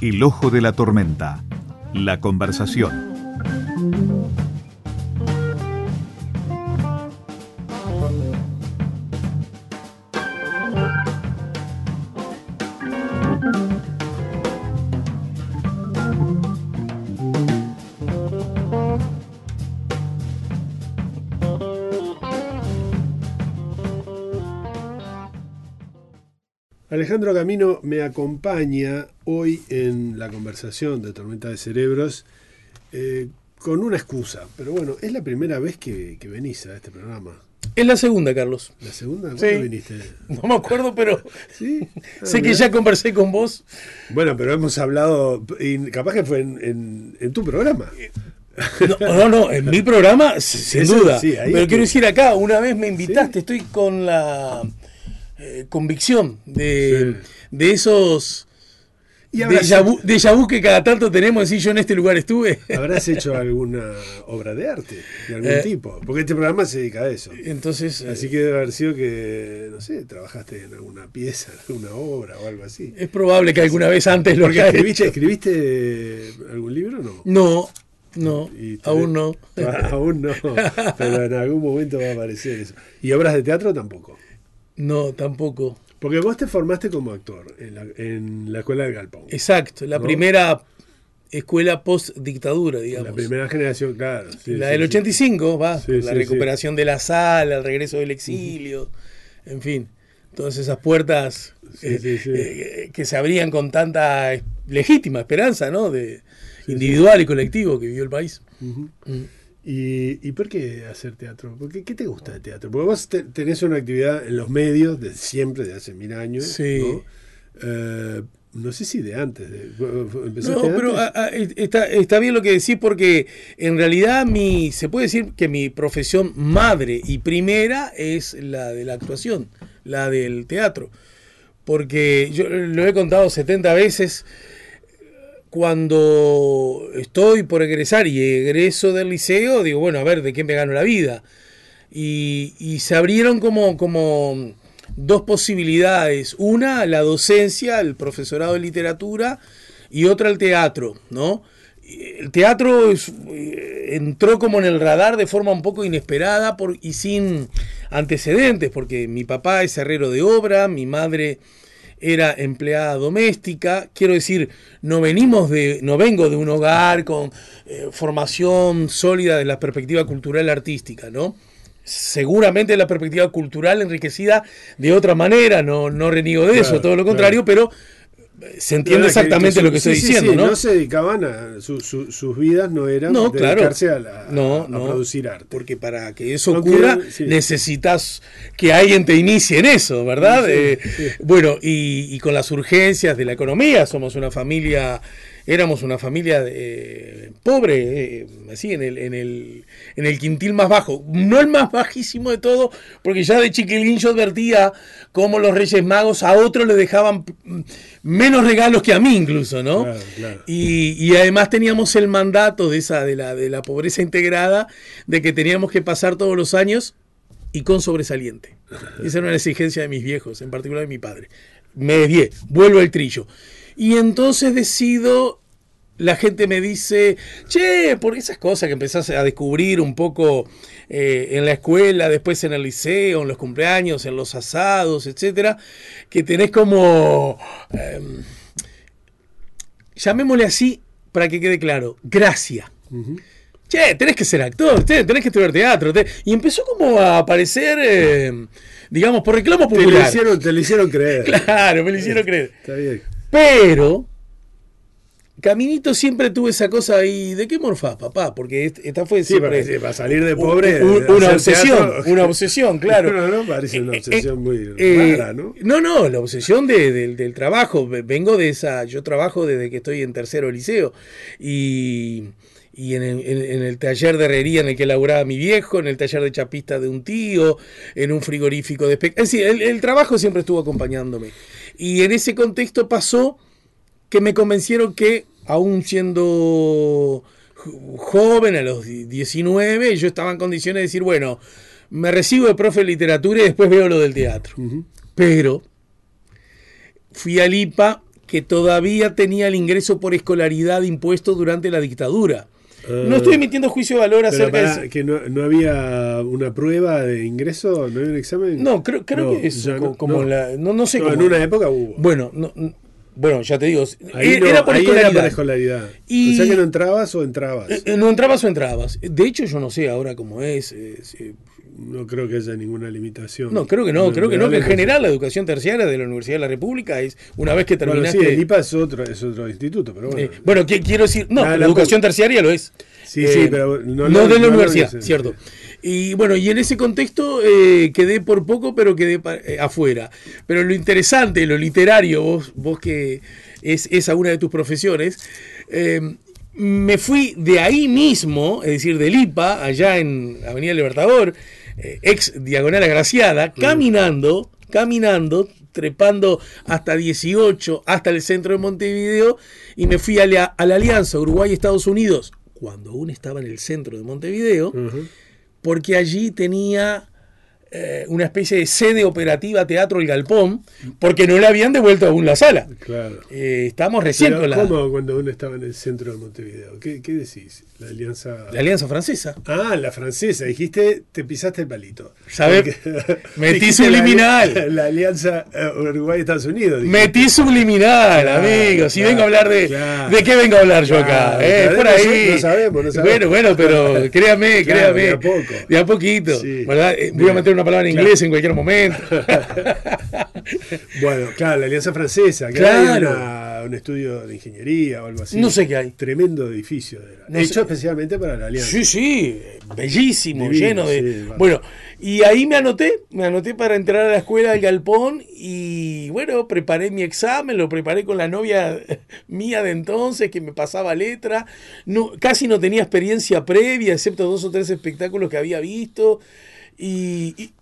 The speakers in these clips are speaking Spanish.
El ojo de la tormenta. La conversación. Alejandro Camino me acompaña hoy en la conversación de Tormenta de Cerebros con una excusa, pero bueno, es la primera vez que venís a este programa. Es la segunda, Carlos. ¿La segunda? ¿Cuándo viniste? No me acuerdo, pero ¿Sí? sé que ya conversé con vos. Bueno, pero hemos hablado, y capaz que fue en tu programa. No, en mi programa, sin duda. Sí, pero quiero decir acá, una vez me invitaste, estoy con la convicción de esos déjà vu que cada tanto tenemos, decir yo en este lugar estuve. ¿Habrás hecho alguna obra de arte de algún tipo? Porque este programa se dedica a eso. Entonces, así que debe haber sido que, no sé, trabajaste en alguna pieza, en alguna obra o algo así. Es probable que alguna vez antes lo haya hecho. ¿Escribiste algún libro o no? No, aún no. Aún no, pero en algún momento va a aparecer eso. ¿Y obras de teatro tampoco? No, tampoco. Porque vos te formaste como actor en la Escuela del Galpón. Exacto, la primera escuela post-dictadura, digamos. La primera generación, claro. La del 85, la recuperación de la sala, el regreso del exilio, en fin, todas esas puertas que se abrían con tanta legítima esperanza, ¿no? De individual y colectivo que vivió el país. ¿Y por qué hacer teatro? ¿Qué te gusta de teatro? Porque vos tenés una actividad en los medios de siempre, de hace 1000 años. Sí. ¿No? No sé si de antes. ¿Empezaste antes? Pero está bien lo que decís, porque en realidad se puede decir que mi profesión madre y primera es la de la actuación, la del teatro. Porque yo lo he contado 70 veces. Cuando estoy por egresar y egreso del liceo, digo, bueno, a ver, ¿de qué me gano la vida? Y se abrieron como dos posibilidades. Una, la docencia, el profesorado de literatura, y otra, el teatro, ¿no? El teatro entró como en el radar de forma un poco inesperada y sin antecedentes, porque mi papá es herrero de obra, mi madre era empleada doméstica. Quiero decir, no vengo de un hogar con formación sólida de la perspectiva cultural artística, ¿no? Seguramente la perspectiva cultural enriquecida de otra manera, no reniego de eso, todo lo contrario, pero se entiende exactamente lo que estoy diciendo, ¿no? No se dedicaban sus vidas no eran dedicarse a producir arte. Porque para que eso ocurra necesitas que alguien te inicie en eso, ¿verdad? Bueno, y con las urgencias de la economía, éramos una familia pobre, así en el quintil más bajo, no el más bajísimo de todo, porque ya de chiquilín yo advertía cómo los Reyes Magos a otros le dejaban menos regalos que a mí incluso, ¿no? Claro. Y además teníamos el mandato de la pobreza integrada, de que teníamos que pasar todos los años y con sobresaliente. Esa era una exigencia de mis viejos, en particular de mi padre. Me desvié, vuelvo al trillo. Y entonces la gente me dice, che, por esas cosas que empezás a descubrir un poco en la escuela, después en el liceo, en los cumpleaños, en los asados, etcétera, que tenés como, llamémosle así para que quede claro, gracia. Che, tenés que ser actor, tenés que estudiar teatro. Y empezó como a aparecer, digamos, por reclamo popular. Te lo hicieron creer. Claro, me lo hicieron creer. Está bien. Pero Caminito siempre tuve esa cosa ahí, ¿de qué morfás, papá? Porque esta fue siempre para salir de pobre una obsesión, claro. No, parece una obsesión muy rara, ¿no? No, la obsesión del trabajo. Vengo de yo trabajo desde que estoy en tercero liceo y en el taller de herrería en el que laburaba mi viejo, en el taller de chapista de un tío, en un frigorífico de es decir, el trabajo siempre estuvo acompañándome. Y en ese contexto pasó que me convencieron que, aún siendo joven, a los 19, yo estaba en condiciones de decir, bueno, me recibo de profe de literatura y después veo lo del teatro. Pero fui al IPA, que todavía tenía el ingreso por escolaridad impuesto durante la dictadura. No estoy emitiendo juicio de valor acerca de eso. ¿Que no había una prueba de ingreso? ¿No había un examen? No, creo que es como no sé cómo. En una época hubo. Bueno, ya te digo, Ahí era por escolaridad. Era por escolaridad. Y o sea que no entrabas o entrabas. No entrabas o entrabas. De hecho, yo no sé ahora cómo es. No creo que haya ninguna limitación. No, creo que no. Creo que en general la educación terciaria de la Universidad de la República es una vez que terminaste. Bueno, sí, el IPA es otro instituto, pero bueno. Bueno, quiero decir, la educación terciaria lo es. Sí, pero no de la universidad, cierto. Y bueno, y en ese contexto quedé por poco, pero quedé afuera. Pero lo interesante, lo literario, vos que es una de tus profesiones, me fui de ahí mismo, es decir, del IPA, allá en Avenida Libertador, ex Diagonal Agraciada, caminando, trepando hasta 18, hasta el centro de Montevideo, y me fui a la Alianza Uruguay-Estados Unidos, cuando aún estaba en el centro de Montevideo, porque allí tenía una especie de sede operativa Teatro El Galpón, porque no le habían devuelto aún la sala. Claro. Estamos recién con la... ¿Cómo cuando uno estaba en el centro de Montevideo? ¿Qué decís? La Alianza Francesa. Ah, la francesa. Dijiste, te pisaste el palito. ¿Sabes? Metí subliminal. La Alianza Uruguay-Estados Unidos. Dijiste. Metí subliminal, amigo. Si vengo a hablar de... Claro. ¿De qué vengo a hablar yo acá? Por ahí. No sabemos. Bueno, pero créame. De a poco. De a poquito. Sí. ¿Verdad? Voy a meter una palabra en inglés en cualquier momento. Bueno, claro, la Alianza Francesa, que hay un estudio de ingeniería o algo así. No sé qué hay. Tremendo edificio. Hecho especialmente para la Alianza. Sí, bellísimo, divino, lleno de... Sí, bueno, y ahí me anoté para entrar a la escuela del Galpón y bueno, preparé mi examen, lo preparé con la novia mía de entonces que me pasaba letra. Casi no tenía experiencia previa, excepto 2 o 3 espectáculos que había visto. Y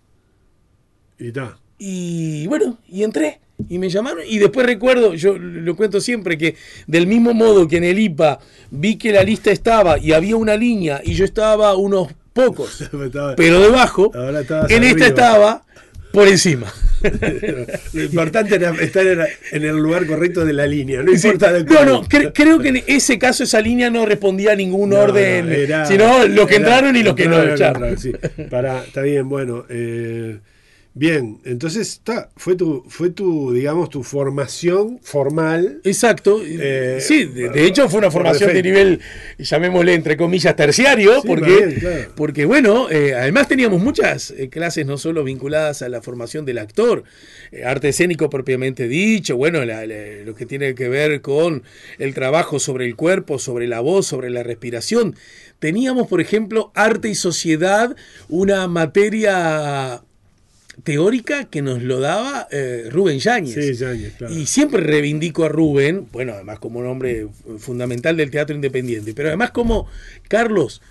bueno, y entré y me llamaron y después recuerdo, yo lo cuento siempre, que del mismo modo que en el IPA vi que la lista estaba y había una línea y yo estaba unos pocos, pero debajo, en esta estaba por encima. Lo importante era estar en el lugar correcto de la línea, no importa del No, creo que en ese caso esa línea no respondía a ningún orden, sino los que entraron y los que no echaron. Sí. Está bien, bueno. Bien, entonces fue tu, digamos, tu formación formal. Exacto. Sí, de hecho fue una formación de nivel, llamémosle entre comillas, terciario, sí, porque bueno, además teníamos muchas clases no solo vinculadas a la formación del actor, arte escénico propiamente dicho, bueno, lo que tiene que ver con el trabajo sobre el cuerpo, sobre la voz, sobre la respiración. Teníamos, por ejemplo, arte y sociedad, una materia teórica que nos lo daba Rubén Yáñez. Sí, Yáñez, claro. Y siempre reivindico a Rubén, bueno, además como un hombre fundamental del teatro independiente, pero además como Carlos,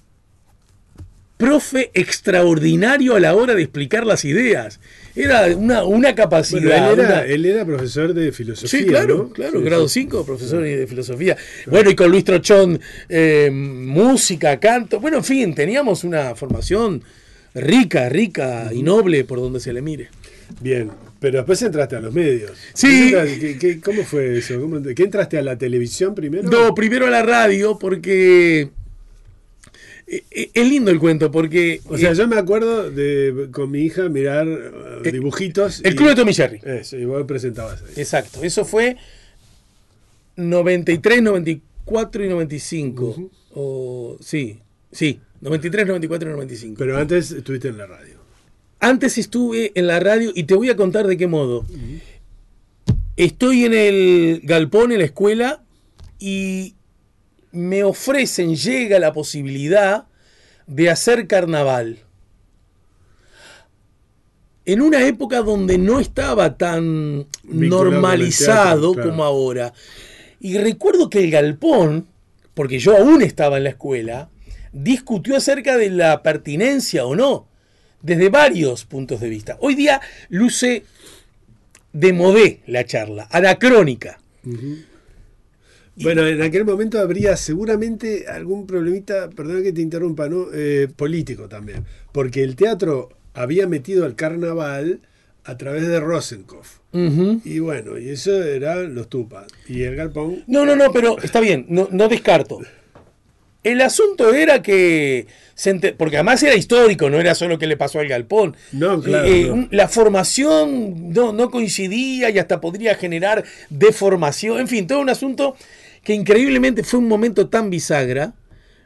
profe extraordinario a la hora de explicar las ideas. Era una capacidad. Bueno, él era profesor de filosofía. Sí, claro, ¿no? claro, sí, grado 5, profesor de filosofía. Bueno, y con Luis Trochón, música, canto. Bueno, en fin, teníamos una formación rica y noble por donde se le mire. Bien, pero después entraste a los medios. Sí. ¿Cómo fue eso? ¿Qué entraste a la televisión primero? No, primero a la radio porque... Es lindo el cuento porque... O sea, yo me acuerdo con mi hija mirar dibujitos. El Club de Tom y Jerry. Eso, y vos presentabas ahí. Exacto, eso fue 93, 94 y 95. Sí, 93, 94 y 95. Pero antes estuviste en la radio. Antes estuve en la radio y te voy a contar de qué modo. Estoy en el galpón, en la escuela, y me ofrecen, llega la posibilidad de hacer carnaval. En una época donde no estaba tan normalizado teatro, claro, como ahora. Y recuerdo que el galpón, porque yo aún estaba en la escuela, discutió acerca de la pertinencia o no, desde varios puntos de vista. Hoy día luce de modé la charla, anacrónica. Bueno, en aquel momento habría seguramente algún problemita, perdona que te interrumpa, ¿no? Político también, porque el teatro había metido al carnaval a través de Rosenkopf. Y bueno, y eso eran los Tupas. Y el galpón... No, pero está bien, no descarto. El asunto era que... porque además era histórico, no era solo que le pasó al galpón. No, claro. No. La formación no coincidía y hasta podría generar deformación. En fin, todo un asunto que increíblemente fue un momento tan bisagra,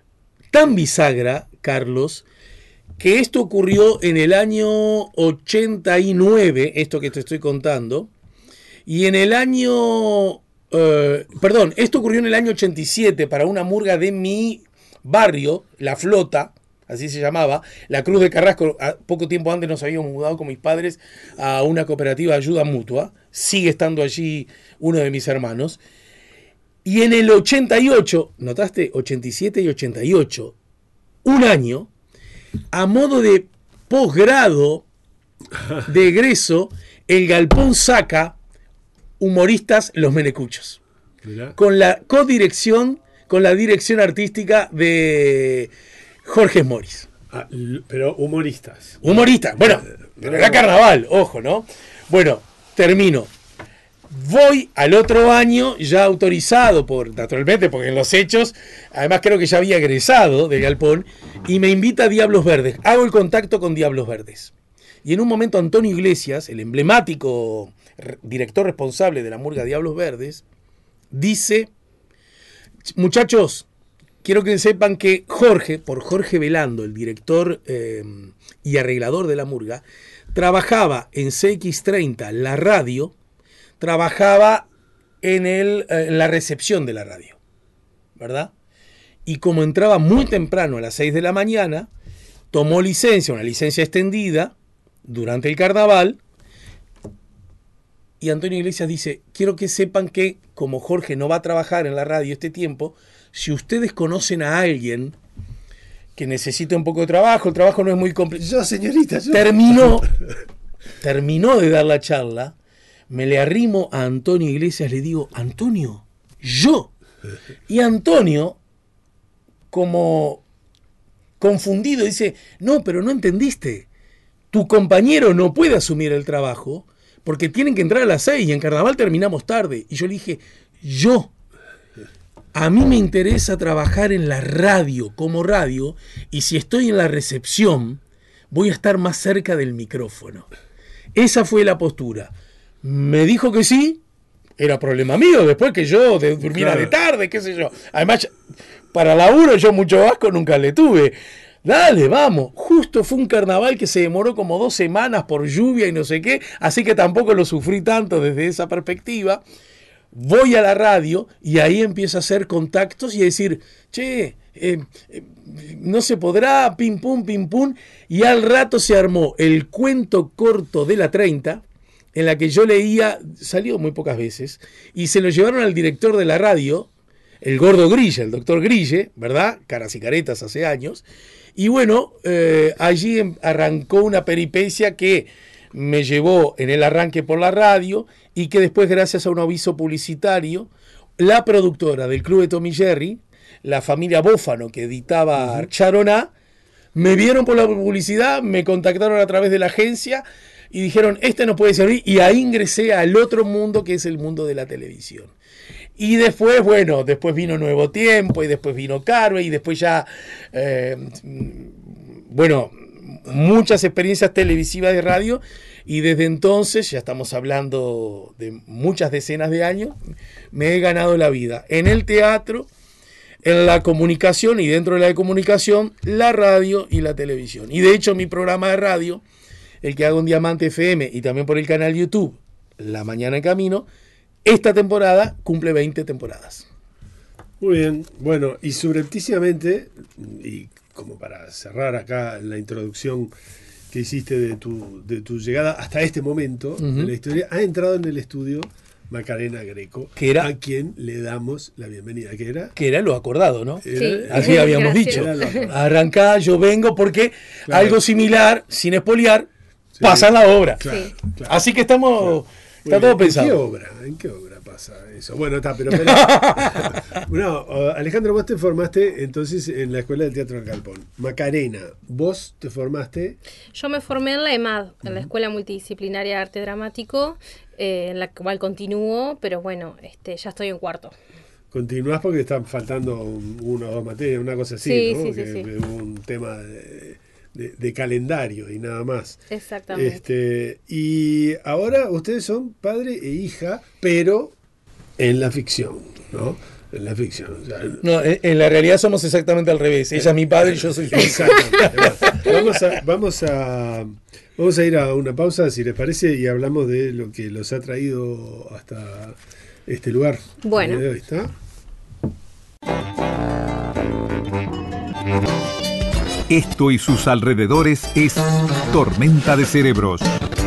Carlos, que esto ocurrió en el año 89, esto que te estoy contando, y en el año... esto ocurrió en el año 87 para una murga de mi barrio, La Flota, así se llamaba, la Cruz de Carrasco. Poco tiempo antes nos habíamos mudado con mis padres a una cooperativa de ayuda mutua, sigue estando allí uno de mis hermanos, y en el 88, notaste, 87 y 88, un año, a modo de posgrado de egreso, el galpón saca Humoristas Los Menecuchos. Mirá. Con la codirección, con la dirección artística de Jorge Moris. Pero humoristas. Humoristas. Bueno, pero era carnaval, ojo, ¿no? Bueno, termino. Voy al otro año, ya autorizado naturalmente, porque en los hechos, además creo que ya había egresado de galpón, y me invita a Diablos Verdes. Hago el contacto con Diablos Verdes. Y en un momento Antonio Iglesias, el emblemático director responsable de la murga Diablos Verdes, dice: muchachos, quiero que sepan que Jorge Velando, el director y arreglador de la murga, trabajaba en CX30, la radio, trabajaba en la recepción de la radio, ¿verdad? Y como entraba muy temprano a las 6 de la mañana, tomó licencia, una licencia extendida, durante el carnaval. Y Antonio Iglesias dice: quiero que sepan que como Jorge no va a trabajar en la radio este tiempo, si ustedes conocen a alguien que necesite un poco de trabajo, el trabajo no es muy complicado. Yo, señorita, yo. Terminó de dar la charla, me le arrimo a Antonio Iglesias, le digo: Antonio, yo. Y Antonio, como confundido, dice: no, pero no entendiste. Tu compañero no puede asumir el trabajo porque tienen que entrar a las 6 y en carnaval terminamos tarde. Y yo le dije: a mí me interesa trabajar en la radio, como radio, y si estoy en la recepción, voy a estar más cerca del micrófono. Esa fue la postura. Me dijo que sí, era problema mío, después que yo durmiera de tarde, qué sé yo. Además, para laburo yo mucho asco nunca le tuve. Dale, vamos. Justo fue un carnaval que se demoró como 2 semanas por lluvia y no sé qué, así que tampoco lo sufrí tanto desde esa perspectiva. Voy a la radio y ahí empiezo a hacer contactos y a decir: che, no se podrá, pim pum, y al rato se armó el cuento corto de la 30, en la que yo leía, salió muy pocas veces, y se lo llevaron al director de la radio, el gordo Grille, el doctor Grille, ¿verdad? Caras y caretas hace años. Y bueno, allí arrancó una peripecia que me llevó en el arranque por la radio y que después, gracias a un aviso publicitario, la productora del Club de Tom y Jerry, la familia Bófano que editaba Charoná, me vieron por la publicidad, me contactaron a través de la agencia y dijeron: este nos puede servir, y ahí ingresé al otro mundo que es el mundo de la televisión. Y después, bueno, después vino Nuevo Tiempo y después vino Carve y después ya, muchas experiencias televisivas de radio, y desde entonces, ya estamos hablando de muchas decenas de años, me he ganado la vida en el teatro, en la comunicación y dentro de la comunicación, la radio y la televisión. Y de hecho mi programa de radio, el que hago en Diamante FM y también por el canal YouTube, La Mañana en Camino, esta temporada cumple 20 temporadas. Muy bien. Bueno, y subrepticiamente, y como para cerrar acá la introducción que hiciste de tu llegada hasta este momento de la historia, ha entrado en el estudio Macarena Greco, a quien le damos la bienvenida. Que era lo acordado, ¿no? Sí. Así habíamos dicho. Arrancá, yo vengo, porque algo similar, sin espoliar, pasa en la obra. Claro. Así que estamos... Está todo pensado. ¿En qué obra pasa? pasa eso. Bueno, está, pero no, Alejandro, vos te formaste entonces en la Escuela del Teatro del Galpón. Macarena, vos te formaste. Yo me formé en la EMAD, en la Escuela Multidisciplinaria de Arte Dramático, en la cual continúo, pero bueno, ya estoy en cuarto. Continuás porque están faltando una o dos materias, una cosa así, Sí, ¿no? sí, Que sí. hubo un tema de calendario y nada más. Exactamente. Y ahora ustedes son padre e hija, pero en la ficción, ¿no? En la ficción. O sea, No, en la realidad somos exactamente al revés. Ella es mi padre y yo soy su hija. exactamente. Vamos a ir a una pausa, si les parece, y hablamos de lo que los ha traído hasta este lugar. Bueno. El día de hoy, ¿está? Esto y sus alrededores es Tormenta de Cerebros.